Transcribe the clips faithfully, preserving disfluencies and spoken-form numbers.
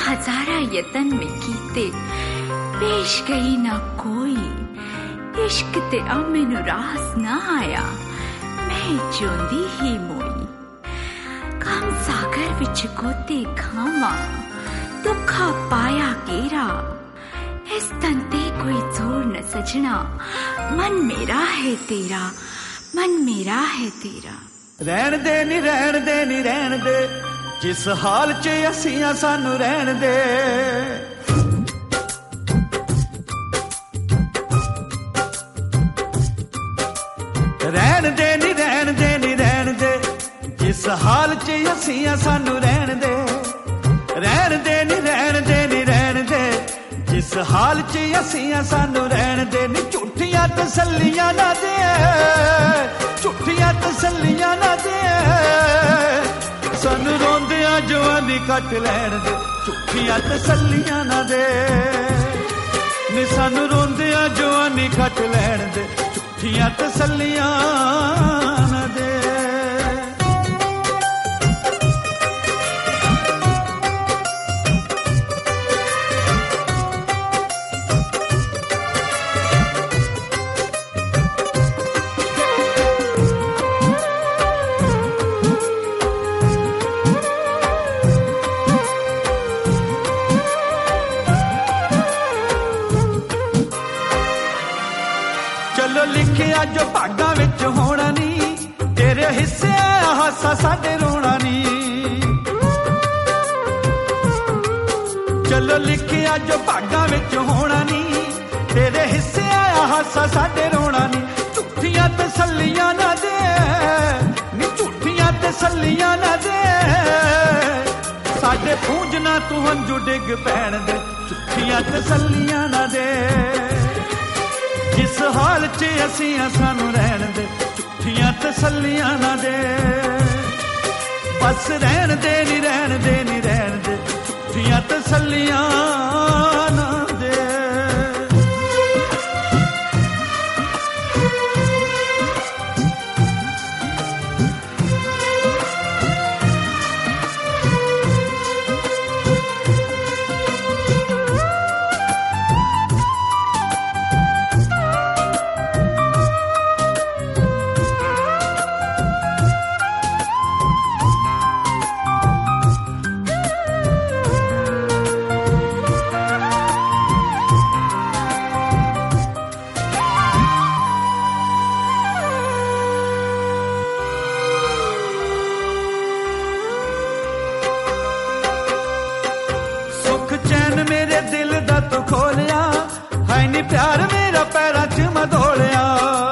हजारा यतन में कीते, पेश गई ना कोई। इश्क तेरा मैनू रास ना आया, मैं जिउंदी ही मोई। गम सागर विच गोते खावा, दुखा पाया गेरा। इस तन ते कोई जोर न सजना, मन मेरा है तेरा, मन मेरा है तेरा। रहन दे नी रहन दे नी रहन दे, जिस हाल च असियां सानू रहन दे। रहन दे नी रहन दे नी रहन दे, जिस हाल च असियां सानू रहन दे। रहन दे नी रहन दे नी रहन दे, जिस हाल च असियां सानू रहन दे। नी झूठियां तसल्लियां ना दे, झूठियां तसल्लियां ना दे, सानू रोंदियां जवानी कट लैन दे। झूठियां तसल्लियां ना दे, नी सानू रोंदियां जवानी कट लैन दे। झूठियां तसल्लियां ना दे। चलो लिखिया जो भागा विच होना नी, तेरे हिस्से हासा साडे रोना नी। चलो लिखिया जो भागा विच होना नी, तेरे हिस्से हासा साडे रोना नी। झूठियां तसल्लियां ना दे, नी झूठियां तसल्लियां ना दे, साडे पूंजना तू हंजू डिग पैण दे। झूठियां तसल्लियां ना दे, जिस हाल च असियां सानू रहन दे। झूठियां तसल्लियां ना दे, बस रहन दे नी रहन दे नी रहन दे। झूठियां तसल्लियां ना दे। मेरे दिल दा तू खोलिया, है नी प्यार मेरा पैरां च मधोलिया।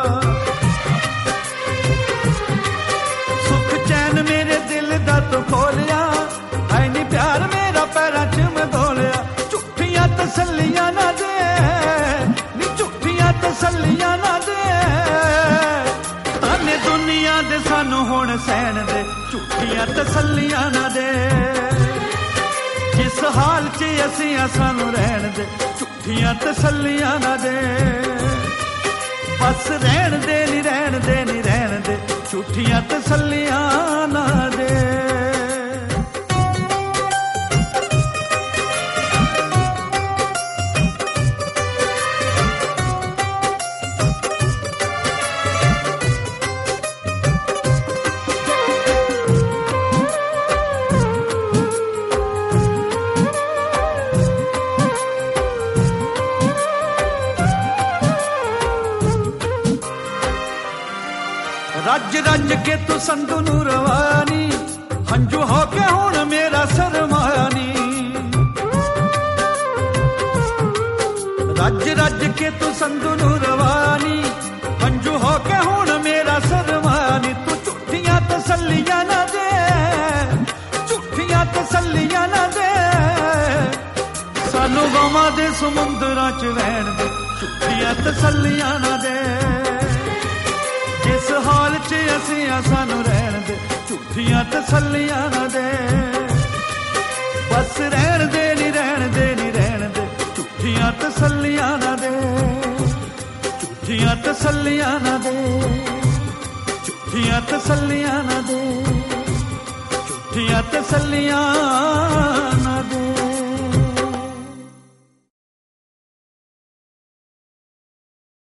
सुख चैन मेरे दिल दा तू खोलिया, है नी प्यार मेरा पैरां च मधोलिया। झूठियां तसल्लियां ना दे, नी झूठियां तसल्लियां ना दे, ताने दुनिया दे सानू हुण सहन दे। झूठियां तसल्लियां ना दे, जिस हाल च असियां सानू रहन दे। झूठियां तसल्लियां ना दे, बस रहन दे नी रहन दे नी रहन दे। झूठियां तसल्लियां ना दे। रज रज के तू संधू नू रवानी, हंजू हो के हुण मेरा सरमानी। रज रज के तू संधू नू रवानी, हंजू हो के हुण मेरा सरमानी। तू झूठियां तसल्लियां ना दे, झूठियां तसल्लियां ना दे, सानू गवां दे समुंदरां च वहण दे। झूठियां तसल्लियां ना दे, जिस हाल च असियां सानू रहन दे। झूठियां तसल्लियां ना दे, बस रहन दे नी रहन दे नी रहन दे। झूठियां तसल्लियां ना दे, झूठियां तसल्लियां ना दे, झूठियां तसल्लियां ना दे, झूठियां तसल्लियां